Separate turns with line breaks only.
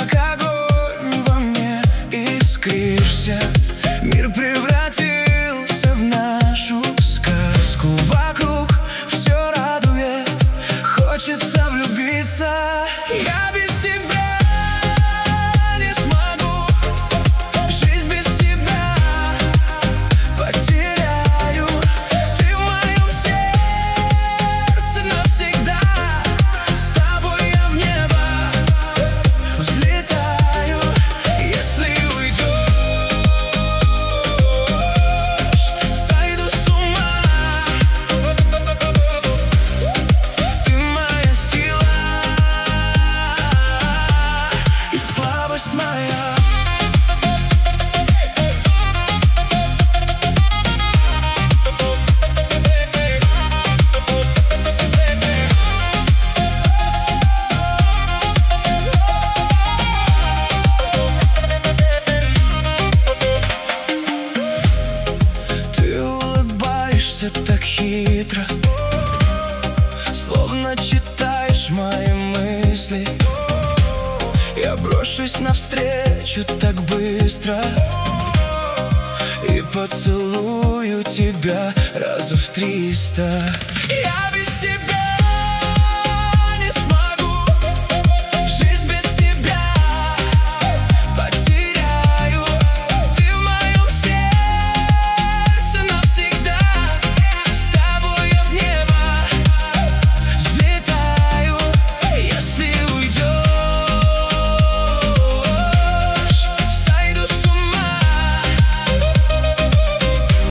как огонь во мне искришься. Мир превратился в нашу сказку. Вокруг все радует, хочется влюбиться. Я без тебя не смогу, жизнь без тебя потеряю. Ты в моем сердце навсегда, с тобой я в небо взлетаю. Если уйдешь, сойду с ума. Ты моя сила и слабость моя. Ты улыбаешься так хитро, словно читаешь мои мысли. Я брошусь навстречу так быстро и поцелую тебя раза в 300. Я